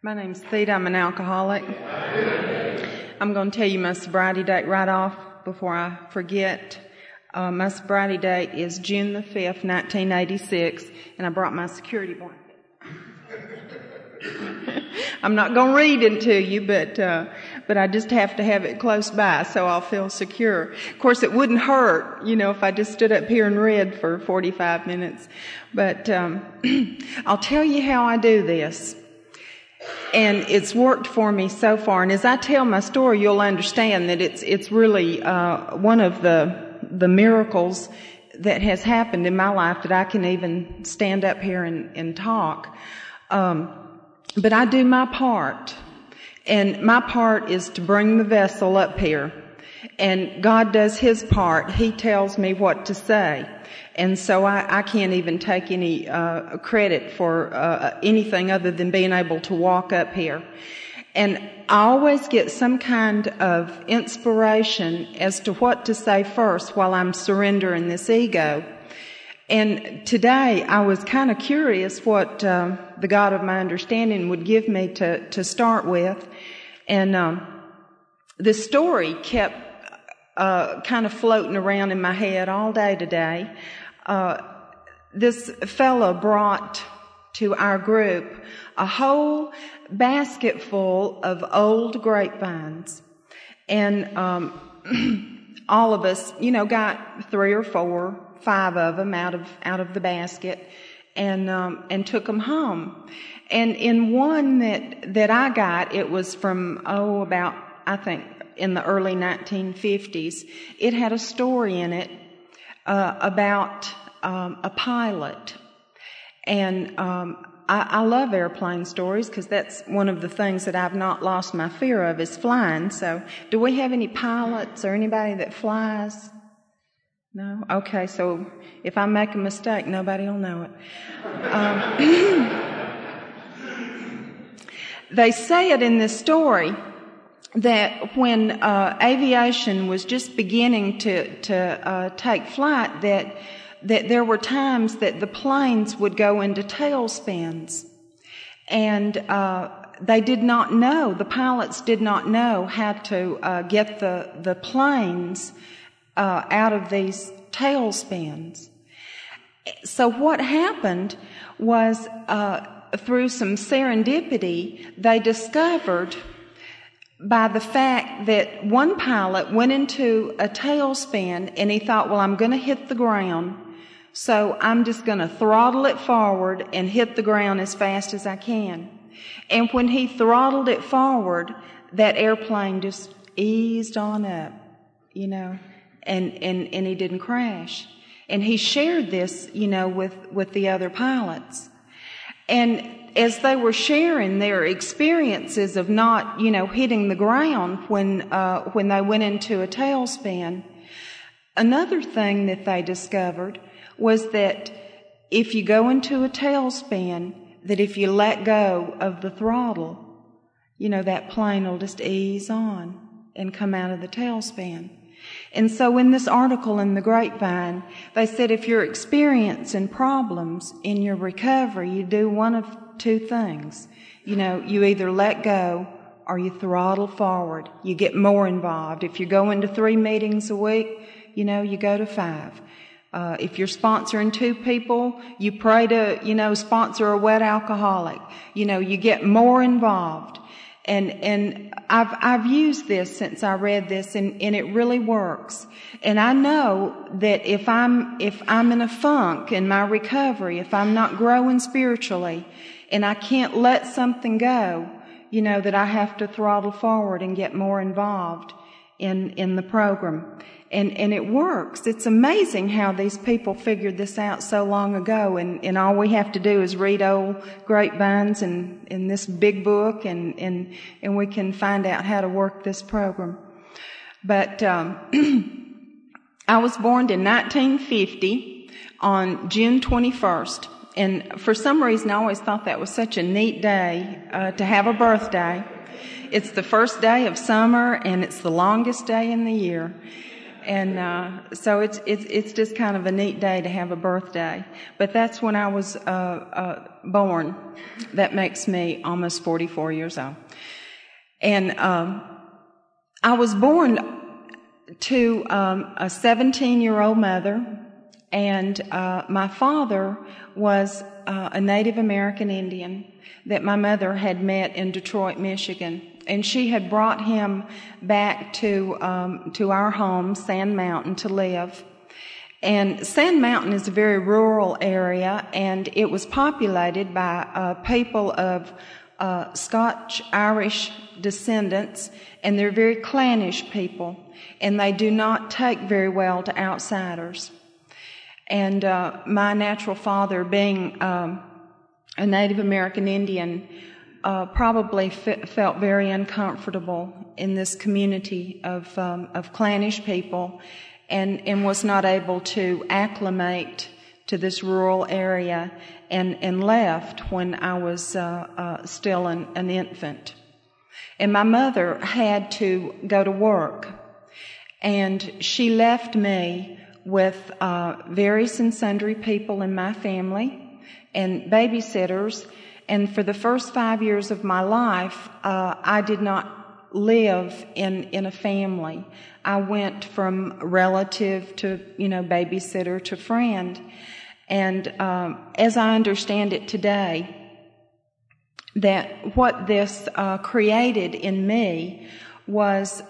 My name's Theda. I'm an alcoholic. I'm going to tell you my sobriety date right off before I forget. My sobriety date is June the 5th, 1986, and I brought my security blanket. I'm not going to read it to you, but I just have to have it close by so I'll feel secure. Of course, it wouldn't hurt, if I just stood up here and read for 45 minutes. But I'll tell you how I do this. And it's worked for me so far. And as I tell my story, you'll understand that it's really one of the miracles that has happened in my life that I can even stand up here and talk. But I do my part. And my part is to bring the vessel up here. And God does His part. He tells me what to say. And so I can't even take any credit for anything other than being able to walk up here. And I always get some kind of inspiration as to what to say first while I'm surrendering this ego. And today I was kind of curious what the God of my understanding would give me to start with. And this story kept kind of floating around in my head all day today. This fellow brought to our group a whole basket full of old grapevines. And all of us, got 3 or 4, 5 of them out of the basket and took them home. And in one that I got, it was from, about, I think, in the early 1950s. It had a story in it about a pilot. And I love airplane stories because that's one of the things that I've not lost my fear of is flying. So do we have any pilots or anybody that flies? No? Okay, so if I make a mistake, nobody will know it. They say it in this story that when aviation was just beginning to take flight, that there were times that the planes would go into tailspins, and they did not know, the pilots did not know how to get the planes out of these tailspins. So what happened was through some serendipity, they discovered by the fact that one pilot went into a tailspin and he thought, well, I'm going to hit the ground, so I'm just going to throttle it forward and hit the ground as fast as I can. And when he throttled it forward, that airplane just eased on up, and he didn't crash. And he shared this, with the other pilots. And as they were sharing their experiences of not, hitting the ground when they went into a tailspin, another thing that they discovered was that if you go into a tailspin, that if you let go of the throttle, that plane will just ease on and come out of the tailspin. And so in this article in the Grapevine, they said if you're experiencing problems in your recovery, you do one of 2 things. You either let go or you throttle forward. You get more involved. If you're going to 3 meetings a week, you go to 5. If you're sponsoring 2 people, you pray to, sponsor a wet alcoholic. You get more involved. And I've used this since I read this, and it really works. And I know that if I'm in a funk in my recovery, if I'm not growing spiritually, and I can't let something go, that I have to throttle forward and get more involved in the program. And it works. It's amazing how these people figured this out so long ago, and all we have to do is read old grapevines in this big book, and we can find out how to work this program. But I was born in 1950 on June 21st, and for some reason I always thought that was such a neat day to have a birthday. It's the first day of summer, and it's the longest day in the year. And so it's just kind of a neat day to have a birthday. But that's when I was born. That makes me almost 44 years old. And I was born to a 17-year-old mother, and my father was a Native American Indian that my mother had met in Detroit, Michigan. And she had brought him back to our home, Sand Mountain, to live. And Sand Mountain is a very rural area, and it was populated by people of Scotch-Irish descendants, and they're very clannish people, and they do not take very well to outsiders. And my natural father, being a Native American Indian, probably felt very uncomfortable in this community of clannish people, and was not able to acclimate to this rural area, and left when I was still an infant. And my mother had to go to work, and she left me with various and sundry people in my family and babysitters. And for the first 5 years of my life, I did not live in a family. I went from relative to, babysitter to friend. And as I understand it today, that what this created in me was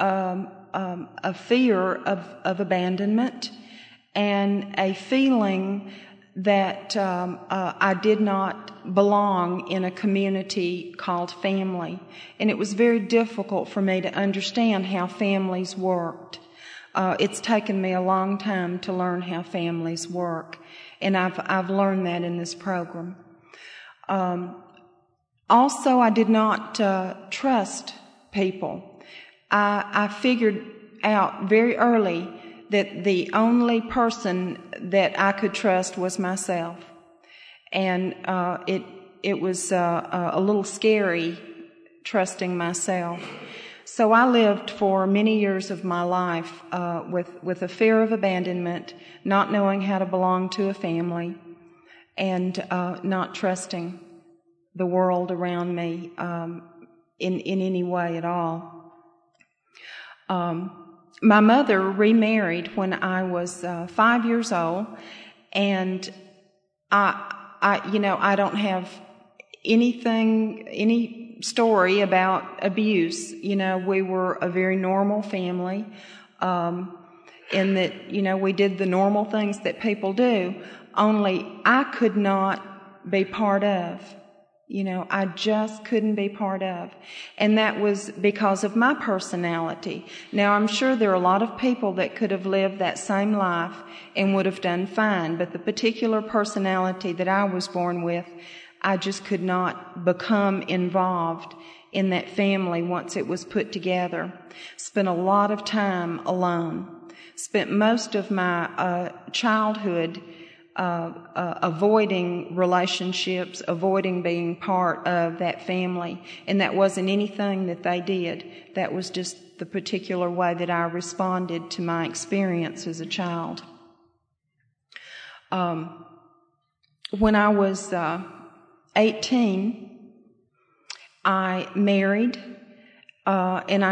a fear of abandonment and a feeling that I did not belong in a community called family. And it was very difficult for me to understand how families worked. It's taken me a long time to learn how families work, and I've learned that in this program. Also, I did not trust people. I figured out very early that the only person that I could trust was myself. And it was a little scary trusting myself. So I lived for many years of my life with a fear of abandonment, not knowing how to belong to a family, and not trusting the world around me in any way at all. My mother remarried when I was 5 years old, and I don't have any story about abuse. We were a very normal family, in that, we did the normal things that people do, only I could not be part of. I just couldn't be part of. And that was because of my personality. Now, I'm sure there are a lot of people that could have lived that same life and would have done fine, but the particular personality that I was born with, I just could not become involved in that family once it was put together. Spent a lot of time alone. Spent most of my childhood avoiding relationships, avoiding being part of that family. And that wasn't anything that they did. That was just the particular way that I responded to my experience as a child. When I was 18, I married, and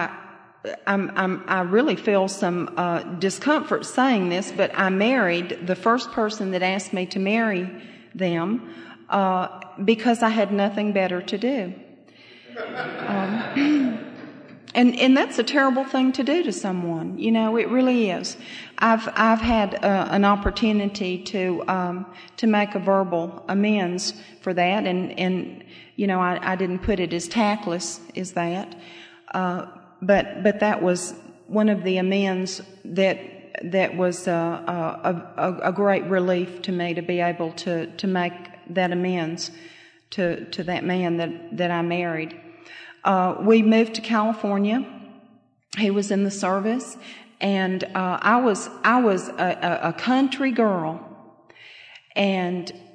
I really feel some discomfort saying this, but I married the first person that asked me to marry them because I had nothing better to do. And that's a terrible thing to do to someone. It really is. I've had an opportunity to make a verbal amends for that, and I didn't put it as tactless as that. But that was one of the amends that was a great relief to me, to be able to make that amends to that man that I married. We moved to California. He was in the service, and I was a country girl, and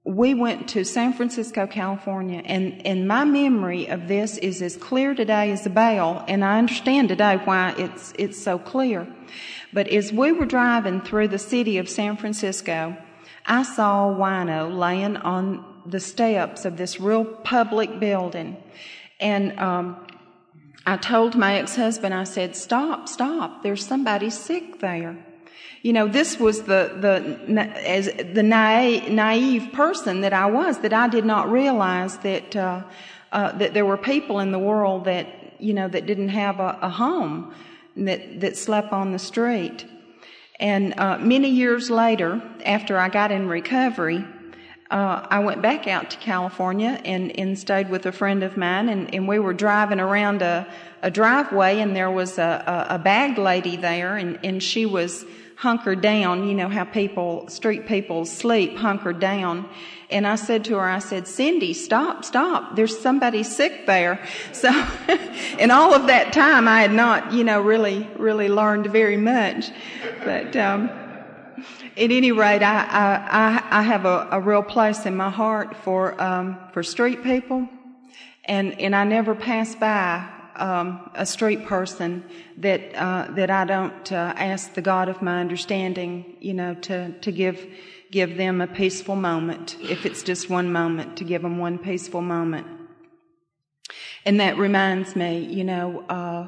we went to San Francisco, California, and my memory of this is as clear today as a bell, and I understand today why it's so clear. But as we were driving through the city of San Francisco, I saw a wino laying on the steps of this real public building, and I told my ex-husband, I said, stop, there's somebody sick there. You know, this was as the naive person that I was, that I did not realize that that there were people in the world that, you know, that didn't have a home, that slept on the street. And many years later, after I got in recovery, I went back out to California and stayed with a friend of mine, and we were driving around a driveway, and there was a bag lady there, and she was hunkered down. You know how street people sleep, hunkered down. And I said to her, I said, Cindy, stop, there's somebody sick there. So, in all of that time, I had not, you know, really learned very much. But, at any rate, I have a real place in my heart for street people. And I never pass by a street person that I don't ask the God of my understanding, you know, to give them a peaceful moment, if it's just one moment, to give them one peaceful moment. And that reminds me, you know,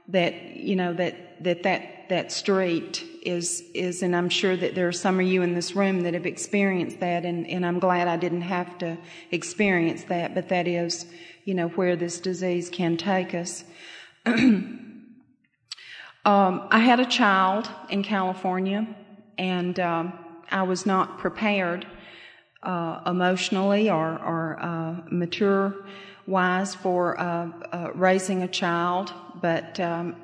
that street is, and I'm sure that there are some of you in this room that have experienced that, and I'm glad I didn't have to experience that, but that is, you know, where this disease can take us. I had a child in California, and I was not prepared emotionally or mature-wise for raising a child, but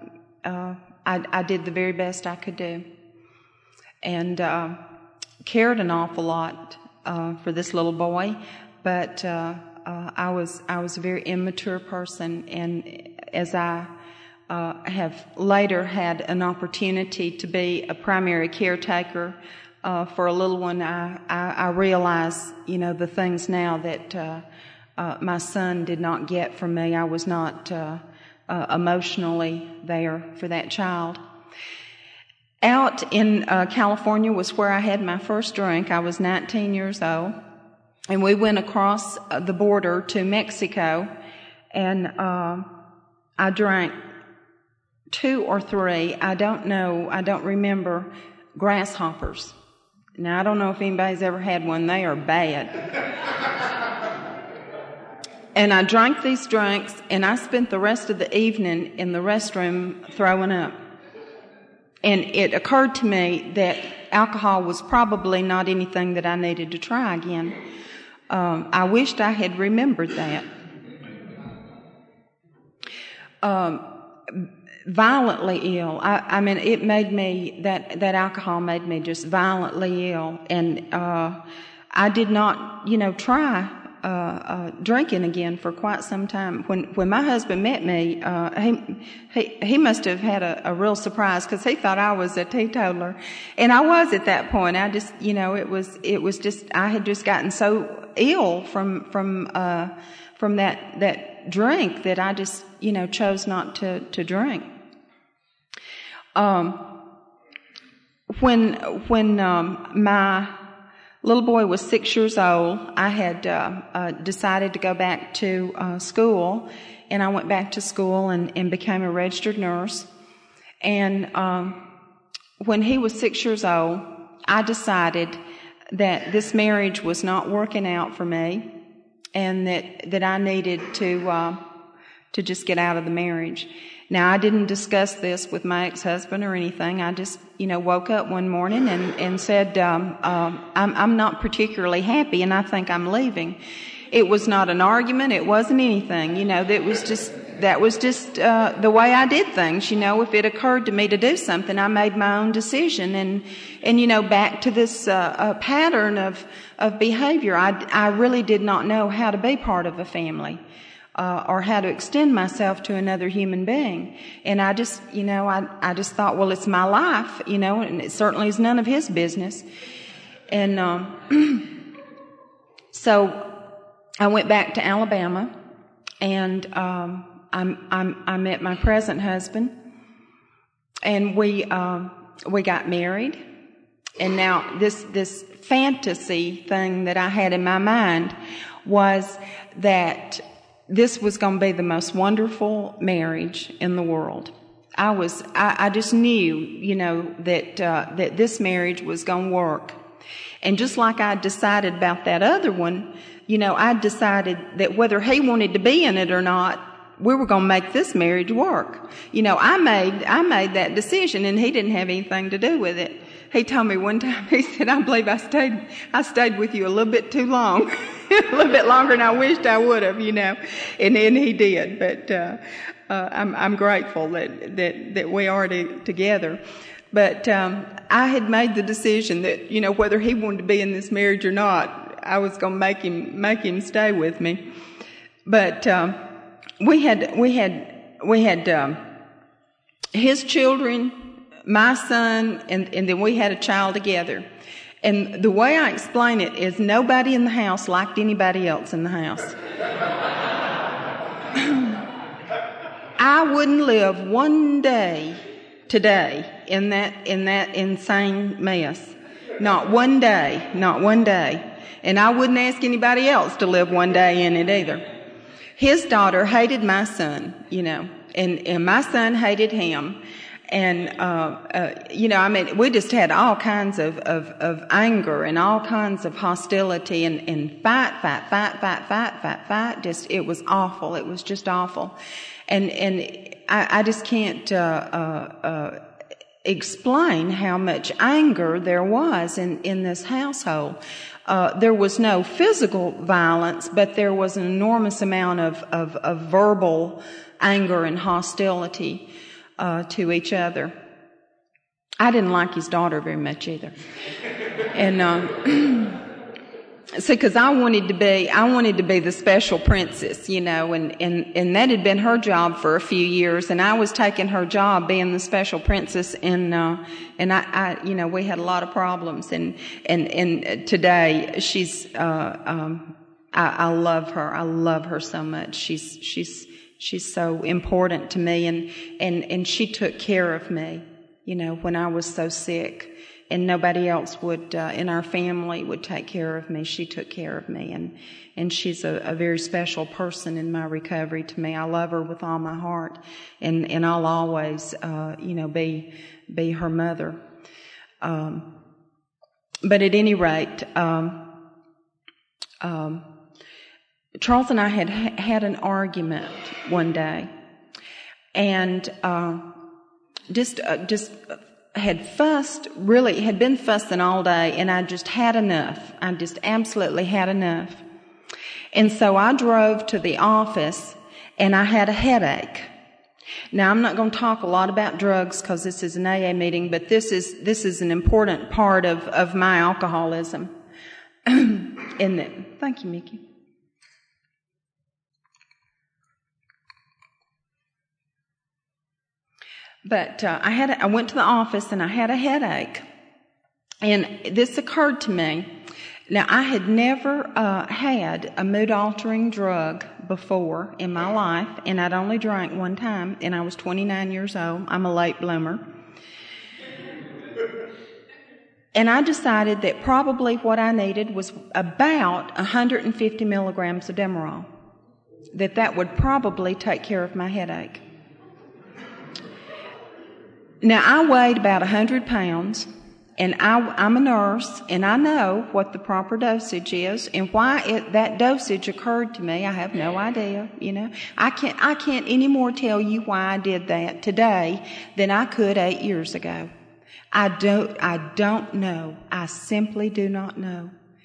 I did the very best I could do, and cared an awful lot for this little boy, but I was a very immature person, and as I have later had an opportunity to be a primary caretaker for a little one, I realize, you know, the things now that my son did not get from me. I was not emotionally there for that child. Out in California was where I had my first drink. I was 19 years old, and we went across the border to Mexico, and I drank 2 or 3, I don't remember, grasshoppers. Now, I don't know if anybody's ever had one. They are bad. And I drank these drinks, and I spent the rest of the evening in the restroom throwing up. And it occurred to me that alcohol was probably not anything that I needed to try again. I wished I had remembered that. Violently ill. I mean, it made me, that alcohol made me just violently ill. And I did not, you know, try drinking again for quite some time. When my husband met me, he must have had a real surprise, because he thought I was a teetotaler, and I was at that point. I just, you know, it was just, I had just gotten so ill from that drink that I just, you know, chose not to drink. When my little boy was 6 years old, I had decided to go back to school, and I went back to school and became a registered nurse. And when he was 6 years old, I decided that this marriage was not working out for me, and that I needed to just get out of the marriage. Now, I didn't discuss this with my ex-husband or anything. I just, you know, woke up one morning and said, I'm not particularly happy, and I think I'm leaving. It was not an argument. It wasn't anything. You know, that was just the way I did things. You know, if it occurred to me to do something, I made my own decision. And you know, back to this pattern of behavior, I really did not know how to be part of a family. Or how to extend myself to another human being. And I just, you know, I just thought, well, it's my life, you know, and it certainly is none of his business. And So I went back to Alabama, and I met my present husband, and we got married. And now this fantasy thing that I had in my mind was that this was going to be the most wonderful marriage in the world. I just knew, that this marriage was going to work. And just like I decided about that other one, I decided that whether he wanted to be in it or not, we were going to make this marriage work. I made that decision, and he didn't have anything to do with it. He told me one time, he said, I believe I stayed with you a little bit too long, a little bit longer than I wished I would have, and he did. But I'm grateful that we are together. But I had made the decision that, whether he wanted to be in this marriage or not, I was going to make him stay with me. But we had his children, my son, and then we had a child together. And the way I explain it is nobody in the house liked anybody else in the house. I wouldn't live one day today in that insane mess. Not one day. And I wouldn't ask anybody else to live one day in it either. His daughter hated my son, and my son hated him. And, we just had all kinds of anger and all kinds of hostility and fight. Just, it was awful. It was just awful. And I just can't, explain how much anger there was in this household. There was no physical violence, but there was an enormous amount of verbal anger and hostility to each other. I didn't like his daughter very much either. And because I wanted to be the special princess, and that had been her job for a few years, and I was taking her job being the special princess, and I we had a lot of problems, and today she's I love her. I love her so much. She's so important to me, and she took care of me, when I was so sick, and nobody else would in our family would take care of me. She took care of me, and she's a very special person in my recovery to me. I love her with all my heart, and I'll always be her mother. But at any rate, Charles and I had an argument one day, and just had been fussing all day, and I just had enough. I just absolutely had enough. And so I drove to the office, and I had a headache. Now, I'm not going to talk a lot about drugs because this is an AA meeting, but this is an important part of my alcoholism. Thank you, Mickey. But I went to the office and I had a headache, and this occurred to me. Now, I had never had a mood-altering drug before in my life, and I'd only drank one time, and I was 29 years old. I'm a late bloomer. And I decided that probably what I needed was about 150 milligrams of Demerol, that would probably take care of my headache. Now, I weighed about 100 pounds, and I'm a nurse, and I know what the proper dosage is, and why that dosage occurred to me, I have no idea, I can't any more tell you why I did that today than I could 8 years ago. I don't know. I simply do not know,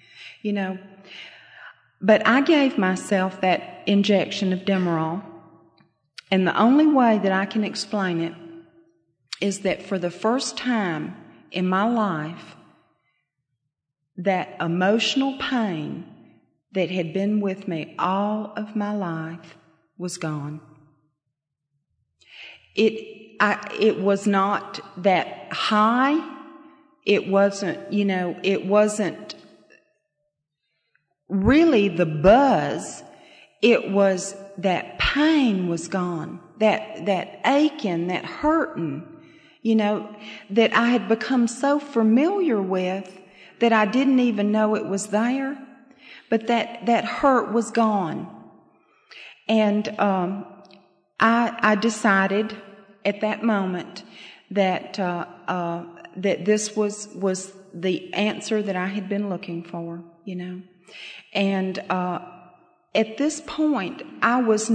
But I gave myself that injection of Demerol, and the only way that I can explain it is that for the first time in my life, that emotional pain that had been with me all of my life was gone. It was not that high. It wasn't really the buzz, it was that pain was gone, that aching, that hurting, that I had become so familiar with that I didn't even know it was there, but that hurt was gone. And I decided at that moment that that this was the answer that I had been looking for, And at this point, I've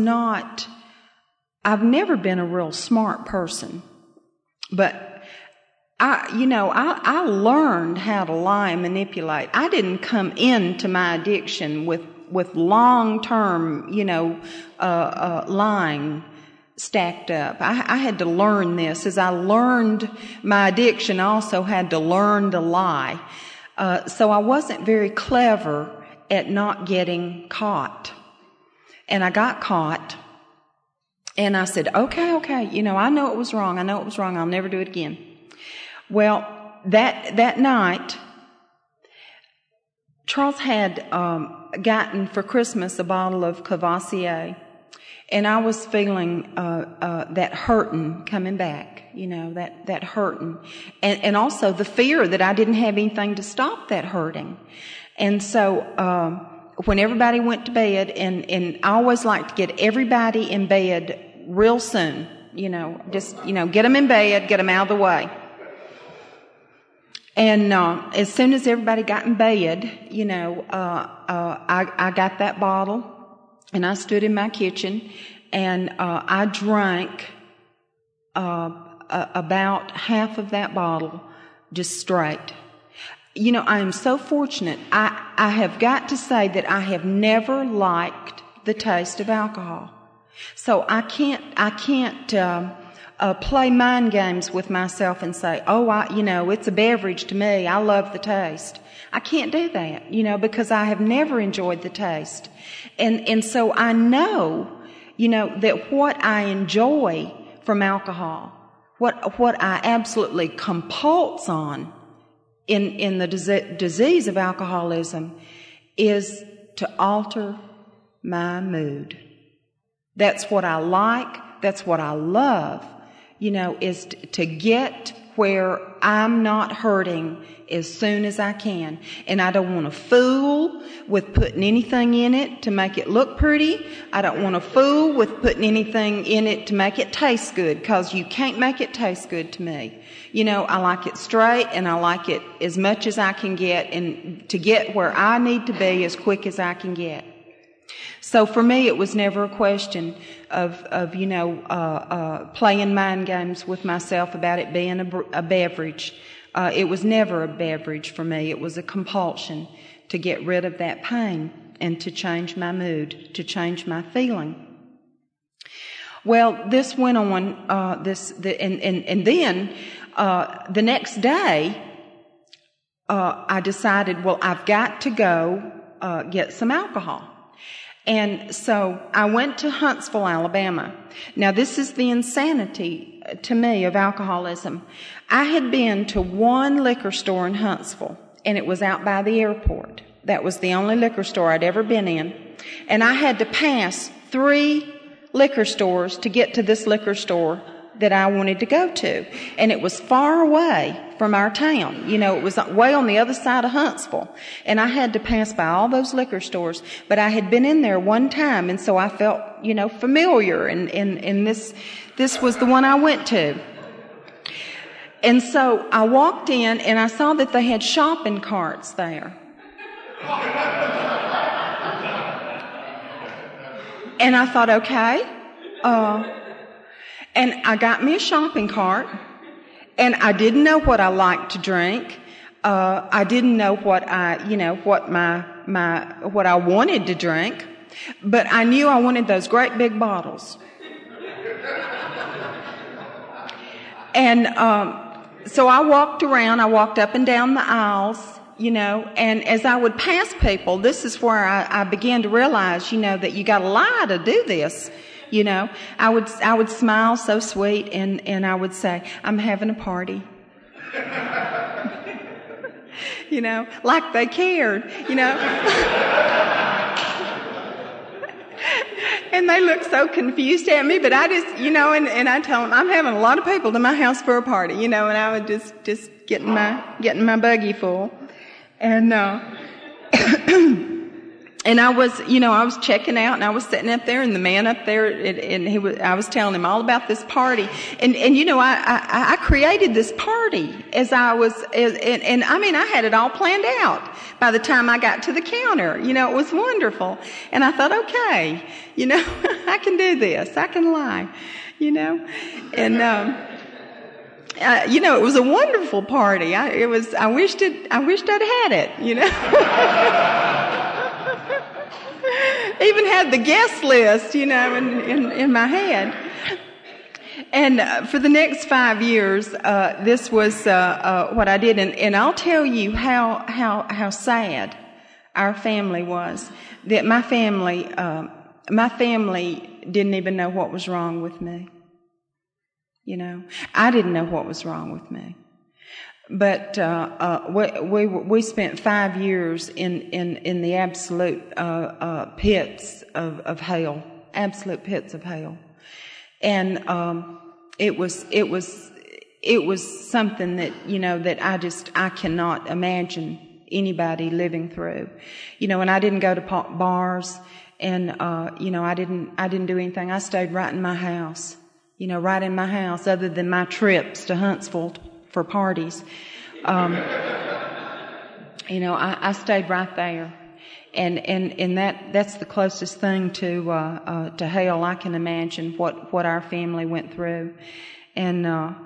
never been a real smart person, but I learned how to lie and manipulate. I didn't come into my addiction with long-term, lying stacked up. I had to learn this. As I learned my addiction, I also had to learn to lie. So I wasn't very clever at not getting caught. And I got caught. And I said, okay, I know it was wrong. I'll never do it again. Well, that night, Charles had gotten for Christmas a bottle of Courvoisier, and I was feeling that hurting coming back, that hurting, and also the fear that I didn't have anything to stop that hurting. And so when everybody went to bed, and I always like to get everybody in bed real soon, get them in bed, get them out of the way. And as soon as everybody got in bed, I got that bottle and I stood in my kitchen and I drank about half of that bottle just straight. I am so fortunate. I have got to say that I have never liked the taste of alcohol. So I can't play mind games with myself and say, it's a beverage to me. I love the taste. I can't do that, because I have never enjoyed the taste. And so I know, that what I enjoy from alcohol, what I absolutely compulse on in the disease of alcoholism is to alter my mood. That's what I like. That's what I love. Is to get where I'm not hurting as soon as I can. And I don't want to fool with putting anything in it to make it look pretty. I don't want to fool with putting anything in it to make it taste good, because you can't make it taste good to me. I like it straight, and I like it as much as I can get, and to get where I need to be as quick as I can get. So for me, it was never a question of playing mind games with myself about it being a beverage. It was never a beverage for me. It was a compulsion to get rid of that pain and to change my mood, to change my feeling. Well, this went on. And then the next day, I decided, well, I've got to go get some alcohol. And so I went to Huntsville, Alabama. Now, this is the insanity to me of alcoholism. I had been to one liquor store in Huntsville, and it was out by the airport. That was the only liquor store I'd ever been in. And I had to pass 3 liquor stores to get to this liquor store that I wanted to go to. And it was far away from our town. It was way on the other side of Huntsville. And I had to pass by all those liquor stores. But I had been in there one time, and so I felt, familiar. And this was the one I went to. And so I walked in, and I saw that they had shopping carts there. And I thought, okay. And I got me a shopping cart, and I didn't know what I liked to drink. I didn't know what what I wanted to drink, but I knew I wanted those great big bottles. And so I walked around. I walked up and down the aisles, and as I would pass people, this is where I began to realize, that you got to lie to do this. I would smile so sweet, and I would say, I'm having a party. like they cared, And they looked so confused at me, but I just, and I told them, I'm having a lot of people to my house for a party, and I would just getting my buggy full. And, and I was checking out, and I was sitting up there, and the man up there, I was telling him all about this party. And I created this party and I had it all planned out by the time I got to the counter. It was wonderful. And I thought, okay, I can do this. I can lie, and, it was a wonderful party. I wished I'd had it, Even had the guest list, in my head. And for the next 5 years, this was what I did. And I'll tell you how sad our family was. That my family didn't even know what was wrong with me. I didn't know what was wrong with me. But we spent 5 years in the absolute pits of hell, absolute pits of hell, and it was something that that I cannot imagine anybody living through, And I didn't go to bars, and I didn't do anything. I stayed right in my house, right in my house, other than my trips to Huntsville for parties. I stayed right there. And that's the closest thing to hell I can imagine, what our family went through. And,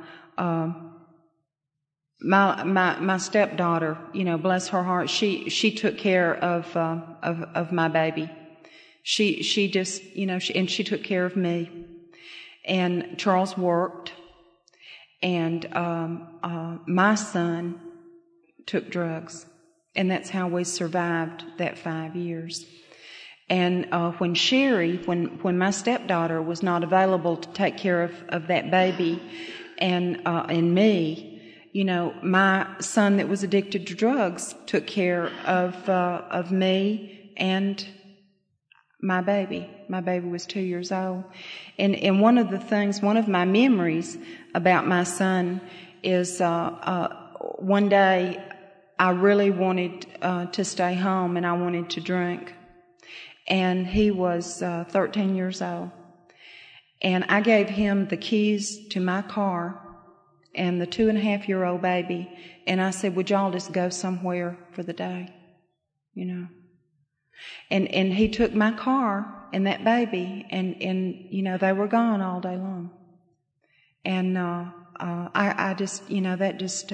my stepdaughter, bless her heart, she took care of my baby. She just, and she took care of me. And Charles worked. And my son took drugs, and that's how we survived that 5 years. And when Sherry, when my stepdaughter was not available to take care of that baby and me, my son that was addicted to drugs took care of me and my baby. My baby was 2 years old. And one of my memories about my son is one day I really wanted to stay home, and I wanted to drink. And he was 13 years old. And I gave him the keys to my car and the 2.5-year-old baby. And I said, would y'all just go somewhere for the day? And he took my car and that baby, and they were gone all day long. And I just, that just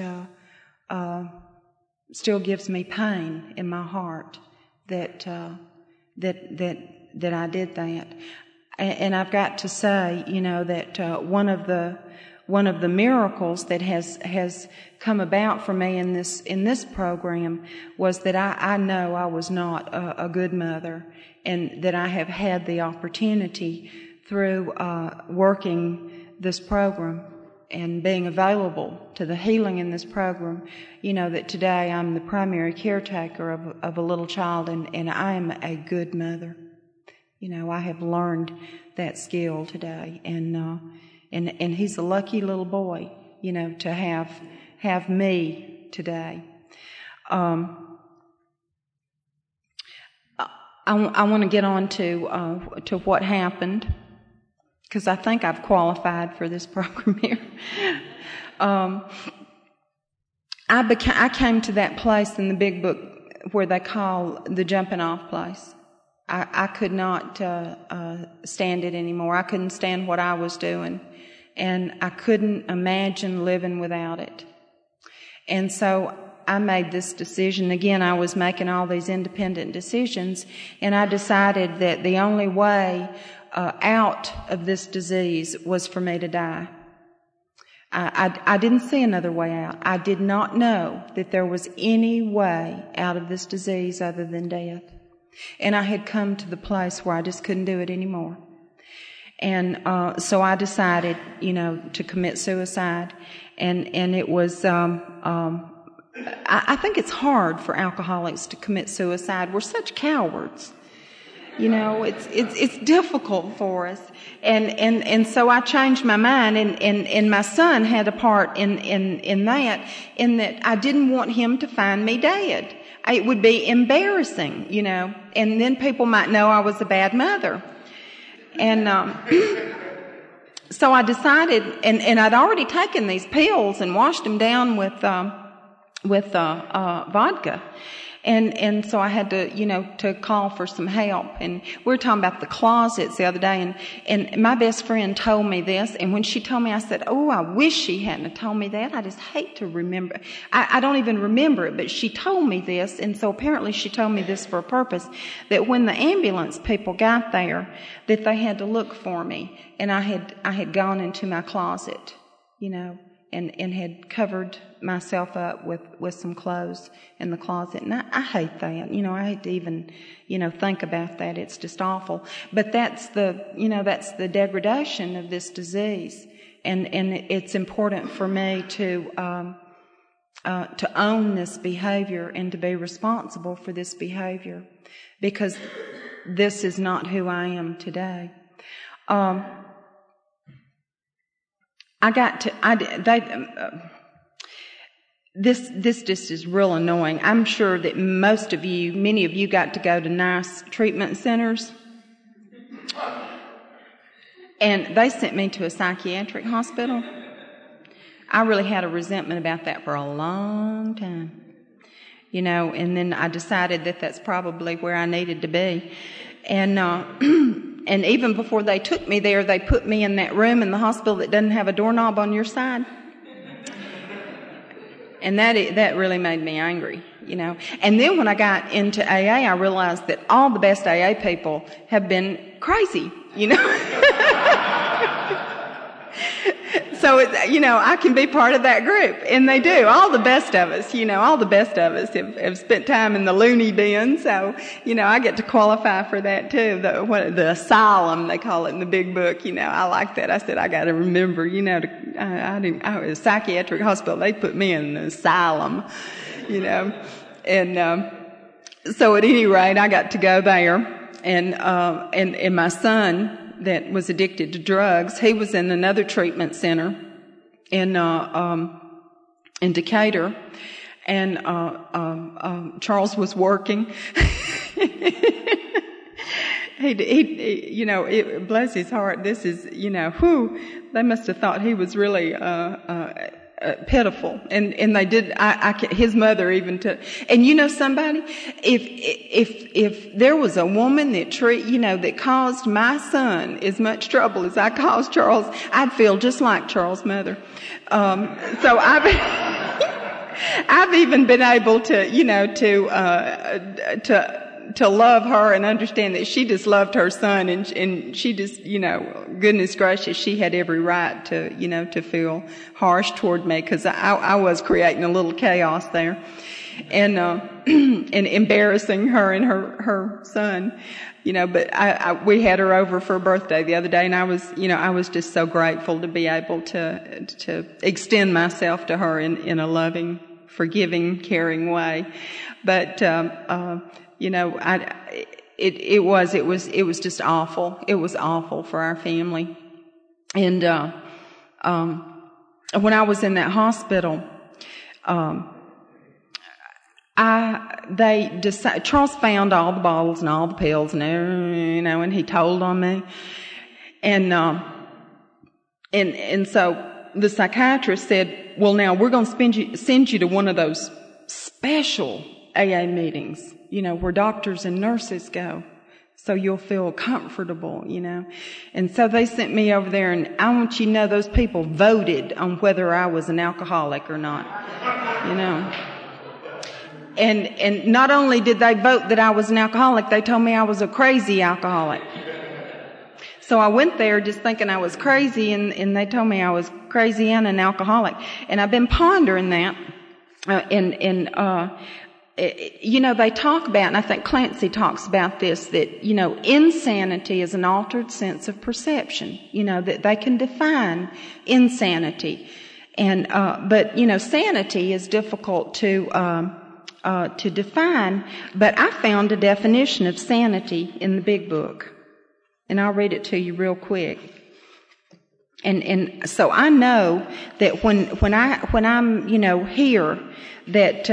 still gives me pain in my heart that I did that. And I've got to say, that one of the miracles that has come about for me in this program was that I know I was not a good mother, and that I have had the opportunity through working this program and being available to the healing in this program, that today I'm the primary caretaker of a little child, and I am a good mother. I have learned that skill today, and he's a lucky little boy, to have me today. I want to get on to what happened, because I think I've qualified for this program here. I came to that place in the Big Book where they call the jumping off place. I could not stand it anymore. I couldn't stand what I was doing, and I couldn't imagine living without it. And so I made this decision. Again, I was making all these independent decisions, and I decided that the only way out of this disease was for me to die. I didn't see another way out. I did not know that there was any way out of this disease other than death. And I had come to the place where I just couldn't do it anymore. And so I decided, to commit suicide. And it was I think it's hard for alcoholics to commit suicide. We're such cowards. You know, it's difficult for us. And so I changed my mind, and my son had a part in that I didn't want him to find me dead. It would be embarrassing, you know, and then people might know I was a bad mother. And so I decided, and I'd already taken these pills and washed them down with vodka. And so I had to, you know, to call for some help. And we were talking about the closets the other day, and my best friend told me this, and when she told me, I said, oh, I wish she hadn't told me that. I just hate to remember. I don't even remember it, but she told me this, and so apparently she told me this for a purpose, that when the ambulance people got there, that they had to look for me, and I had gone into my closet, you know, and had covered myself up with some clothes in the closet. And I hate that. You know, I hate to even, you know, think about that. It's just awful. But that's the degradation of this disease. And it's important for me to own this behavior and to be responsible for this behavior, because this is not who I am today. This just is real annoying. I'm sure that many of you got to go to nice treatment centers. And they sent me to a psychiatric hospital. I really had a resentment about that for a long time. You know, and then I decided that that's probably where I needed to be. And even before they took me there, they put me in that room in the hospital that doesn't have a doorknob on your side. And that really made me angry, you know. And then when I got into AA, I realized that all the best AA people have been crazy, you know. So, you know, I can be part of that group. And they do. All the best of us, you know, have spent time in the loony bin. So, you know, I get to qualify for that too. The asylum, they call it in the big book, you know. I like that. I said, I got to remember, you know, I was a psychiatric hospital. They put me in an asylum, you know. And so at any rate, I got to go there. And my son, that was addicted to drugs, he was in another treatment center in Decatur, and Charles was working. he you know, bless his heart, this is, you know, they must have thought he was really pitiful, and they did. His mother even took. And you know, somebody, if there was a woman that caused my son as much trouble as I caused Charles, I'd feel just like Charles' mother. So I've even been able to, you know, to love her and understand that she just loved her son, and she just, you know, goodness gracious, she had every right to, you know, to feel harsh toward me, because I was creating a little chaos there, and embarrassing her and her son, you know. But we had her over for a birthday the other day, and I was just so grateful to be able to extend myself to her in a loving, forgiving, caring way. But you know, it was just awful. It was awful for our family. And when I was in that hospital, Charles found all the bottles and all the pills, and you know, and he told on me. And so the psychiatrist said, well, now we're going to send you to one of those special AA meetings, you know, where doctors and nurses go, so you'll feel comfortable, you know. And so they sent me over there, and I want you to know those people voted on whether I was an alcoholic or not, you know. And not only did they vote that I was an alcoholic, they told me I was a crazy alcoholic. So I went there just thinking I was crazy, and they told me I was crazy and an alcoholic. And I've been pondering that, you know, they talk about, and I think Clancy talks about this, that, you know, insanity is an altered sense of perception. You know, that they can define insanity And but sanity is difficult to define. But I found a definition of sanity in the Big Book, and I'll read it to you real quick. And so I know that when I'm here that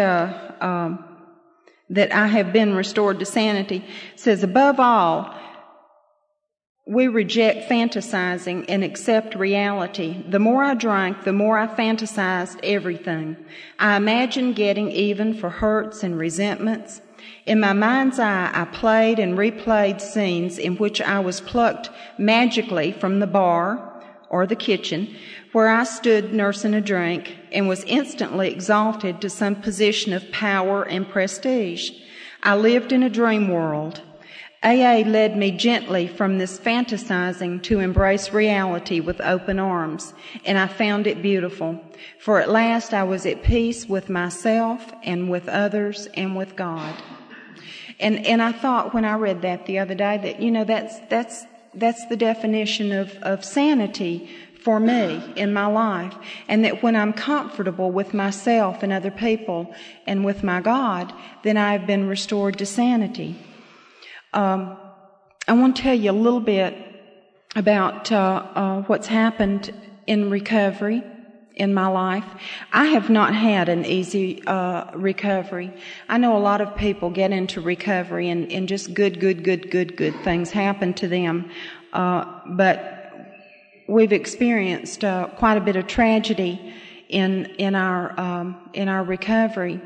that I have been restored to sanity. It says, above all, we reject fantasizing and accept reality. The more I drank, the more I fantasized everything. I imagined getting even for hurts and resentments. In my mind's eye, I played and replayed scenes in which I was plucked magically from the bar or the kitchen, where I stood nursing a drink and was instantly exalted to some position of power and prestige. I lived in a dream world. AA led me gently from this fantasizing to embrace reality with open arms, and I found it beautiful. For at last I was at peace with myself and with others and with God. And I thought when I read that the other day that, that's the definition of sanity for me in my life, and that when I'm comfortable with myself and other people and with my God, then I've been restored to sanity. I want to tell you a little bit about what's happened in recovery in my life. I have not had an easy recovery. I know a lot of people get into recovery and just good things happen to them. But we've experienced quite a bit of tragedy in our recovery.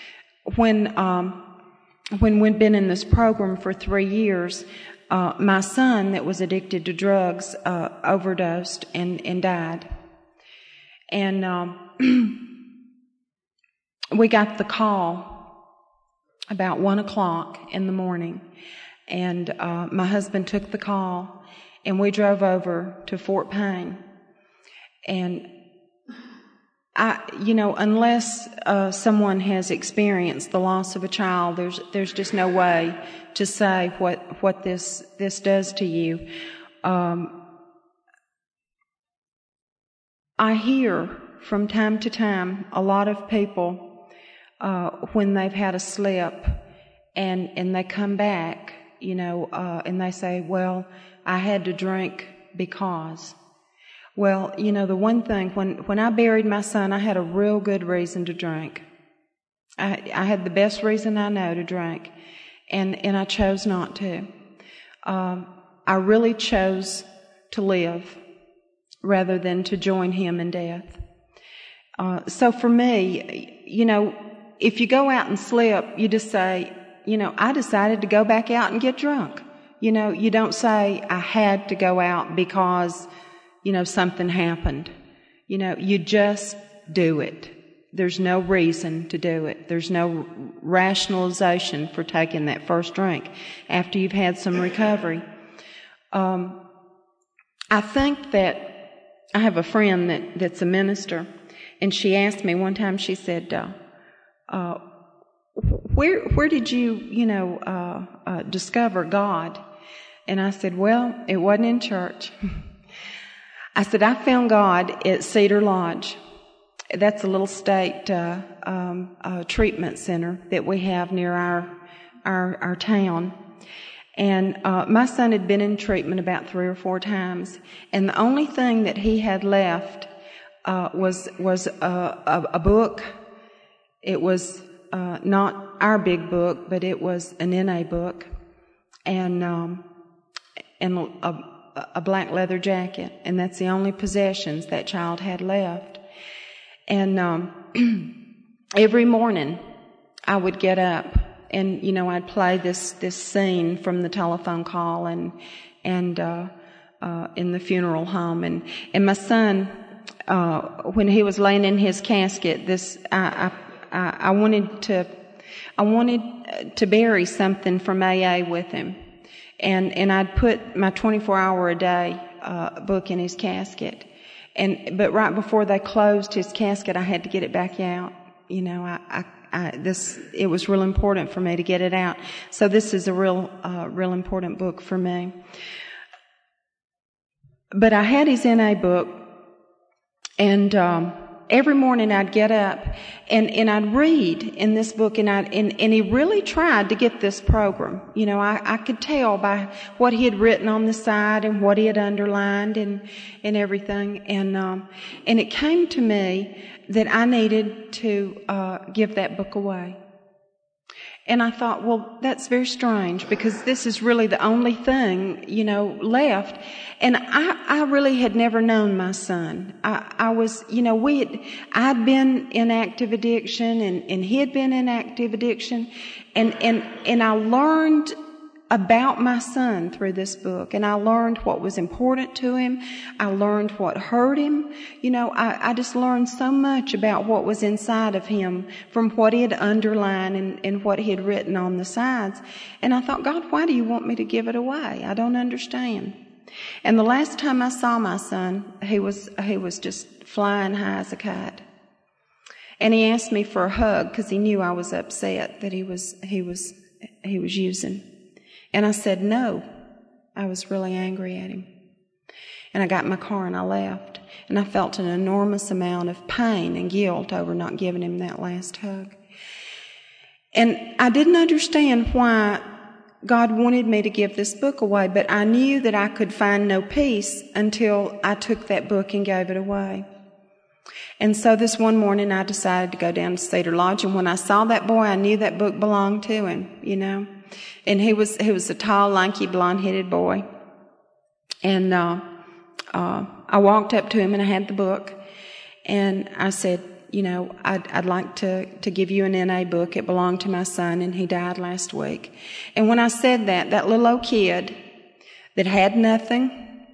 When we'd been in this program for 3 years, my son that was addicted to drugs overdosed and died. And we got the call about 1:00 in the morning, and my husband took the call, and we drove over to Fort Payne. And unless someone has experienced the loss of a child, there's just no way to say what this does to you. I hear from time to time a lot of people when they've had a slip and they come back, and they say, "Well, I had to drink because." Well, the one thing, when I buried my son, I had a real good reason to drink. I had the best reason I know to drink, and I chose not to. I really chose to live rather than to join him in death. So for me, if you go out and slip, you just say, I decided to go back out and get drunk. You don't say, I had to go out because something happened. You just do it. There's no reason to do it. There's no rationalization for taking that first drink after you've had some recovery. I think that I have a friend that's a minister, and she asked me one time, she said, where did you, discover God? And I said, well, it wasn't in church. I said, I found God at Cedar Lodge. That's a little state treatment center that we have near our town. And my son had been in treatment about 3 or 4 times, and the only thing that he had left was a book. It was not our big book, but it was an NA book, and a black leather jacket, and that's the only possessions that child had left. And every morning I would get up, and I'd play this scene from the telephone call and in the funeral home, and my son, when he was laying in his casket, I wanted to bury something from AA with him. And I'd put my 24-hour-a-day book in his casket. But right before they closed his casket, I had to get it back out. It was real important for me to get it out. So this is a real important book for me. But I had his NA book, and every morning I'd get up and I'd read in this book, and he really tried to get this program. You know, I could tell by what he had written on the side and what he had underlined and everything. And it came to me that I needed to give that book away. And I thought, well, that's very strange, because this is really the only thing, you know, left. And I really had never known my son. I was, you know, I'd been in active addiction, and he had been in active addiction. And I learned about my son through this book, and I learned what was important to him. I learned what hurt him. You know, I just learned so much about what was inside of him from what he had underlined and what he had written on the sides. And I thought, God, why do you want me to give it away? I don't understand. And the last time I saw my son, he was just flying high as a kite. And he asked me for a hug because he knew I was upset that he was using. And I said no. I was really angry at him. And I got in my car and I left. And I felt an enormous amount of pain and guilt over not giving him that last hug. And I didn't understand why God wanted me to give this book away, but I knew that I could find no peace until I took that book and gave it away. And so this one morning I decided to go down to Cedar Lodge, and when I saw that boy, I knew that book belonged to him, you know. And he was a tall, lanky, blonde-headed boy. And I walked up to him and I had the book, and I said, you know, I'd like to give you an NA book. It belonged to my son, and he died last week. And when I said that little old kid that had nothing,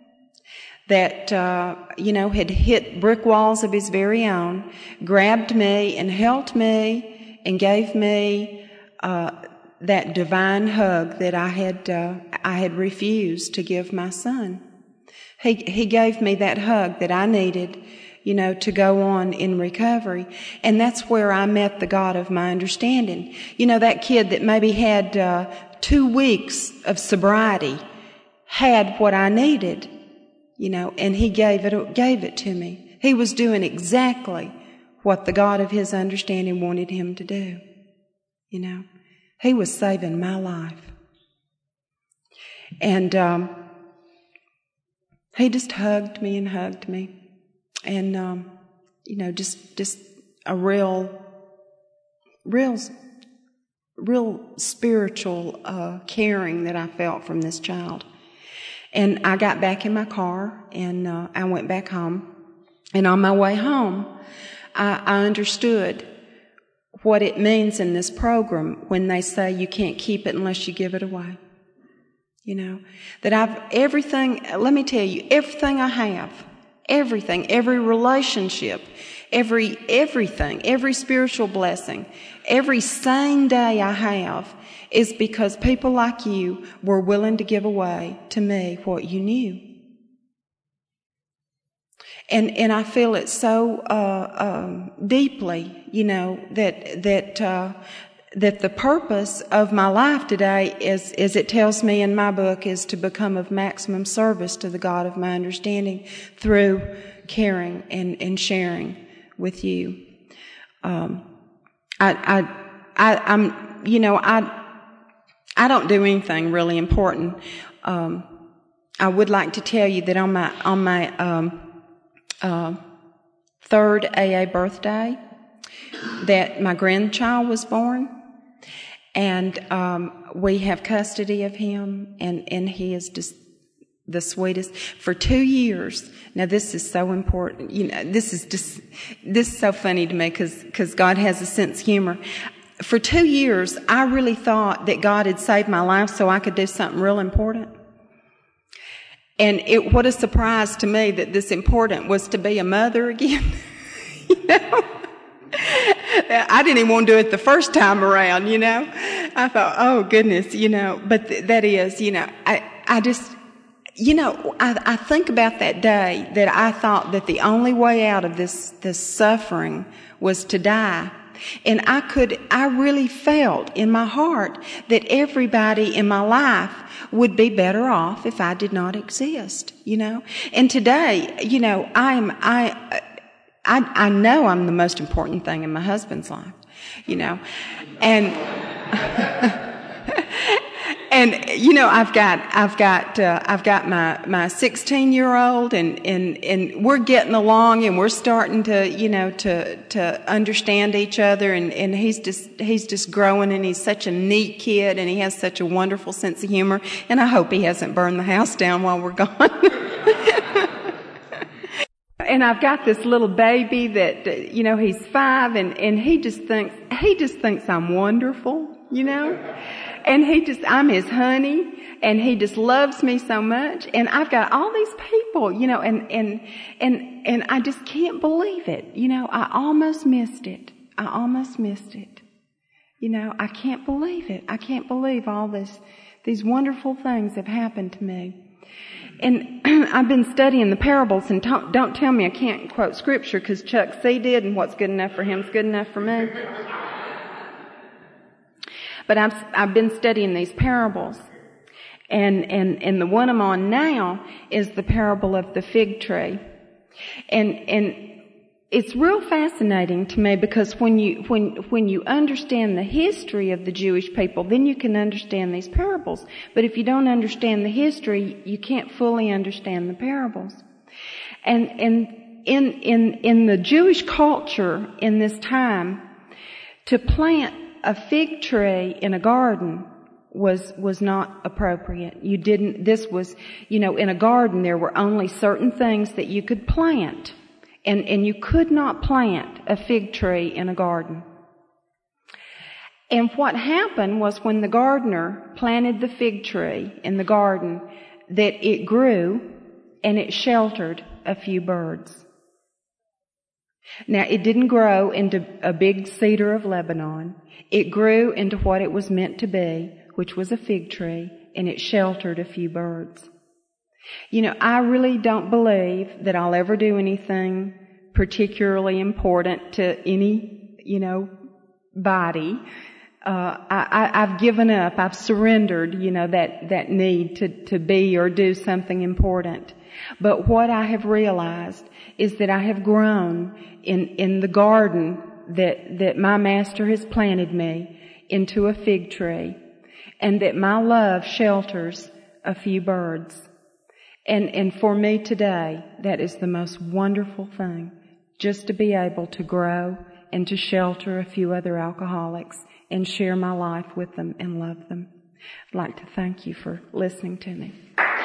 that, you know, had hit brick walls of his very own, grabbed me and held me and gave me that divine hug that I had refused to give my son. He gave me that hug that I needed, you know, to go on in recovery. And that's where I met the God of my understanding. You know, that kid that maybe had 2 weeks of sobriety had what I needed, you know, and he gave it to me. He was doing exactly what the God of his understanding wanted him to do, you know. He was saving my life. And he just hugged me and hugged me. And, you know, just a real spiritual caring that I felt from this child. And I got back in my car, and I went back home. And on my way home, I understood what it means in this program when they say you can't keep it unless you give it away. You know, that let me tell you, everything I have, everything, every relationship, everything, every spiritual blessing, every sane day I have is because people like you were willing to give away to me what you knew. And I feel it so deeply, you know, that the purpose of my life today is, as it tells me in my book, is to become of maximum service to the God of my understanding through caring and sharing with you. I'm, you know, I don't do anything really important. I would like to tell you that on my third AA birthday, that my grandchild was born, and we have custody of him, and he is just the sweetest. For 2 years, now this is so important, you know, this is so funny to me because God has a sense of humor. For 2 years, I really thought that God had saved my life so I could do something real important. And what a surprise to me that this important was to be a mother again. You know? I didn't even want to do it the first time around, you know. I thought, oh goodness, you know, but that is, you know, I just, you know, I think about that day that I thought that the only way out of this suffering was to die. And I really felt in my heart that everybody in my life would be better off if I did not exist, you know. And today, you know, I know I'm the most important thing in my husband's life, you know, and and you know I've got my 16-year-old and we're getting along and we're starting to understand each other and he's just growing and he's such a neat kid and he has such a wonderful sense of humor and I hope he hasn't burned the house down while we're gone. And I've got this little baby that, you know, he's 5 and he just thinks I'm wonderful, you know, and I'm his honey and he just loves me so much. And I've got all these people, you know, and I just can't believe it. You know, I almost missed it. You know, I can't believe it. I can't believe all these wonderful things have happened to me. And I've been studying the parables, and don't tell me I can't quote scripture because Chuck C. did, and what's good enough for him is good enough for me. But I've been studying these parables, and the one I'm on now is the parable of the fig tree, and it's real fascinating to me because when you understand the history of the Jewish people, then you can understand these parables. But if you don't understand the history, you can't fully understand the parables. And in the Jewish culture in this time, to plant a fig tree in a garden was not appropriate. This was, you know, in a garden there were only certain things that you could plant. And you could not plant a fig tree in a garden. And what happened was when the gardener planted the fig tree in the garden, that it grew and it sheltered a few birds. Now, it didn't grow into a big cedar of Lebanon. It grew into what it was meant to be, which was a fig tree, and it sheltered a few birds. You know, I really don't believe that I'll ever do anything particularly important to any, you know, body. I've given up. I've surrendered, you know, that need to be or do something important. But what I have realized is that I have grown in the garden that my master has planted me into a fig tree, and that my love shelters a few birds. And for me today, that is the most wonderful thing, just to be able to grow and to shelter a few other alcoholics and share my life with them and love them. I'd like to thank you for listening to me.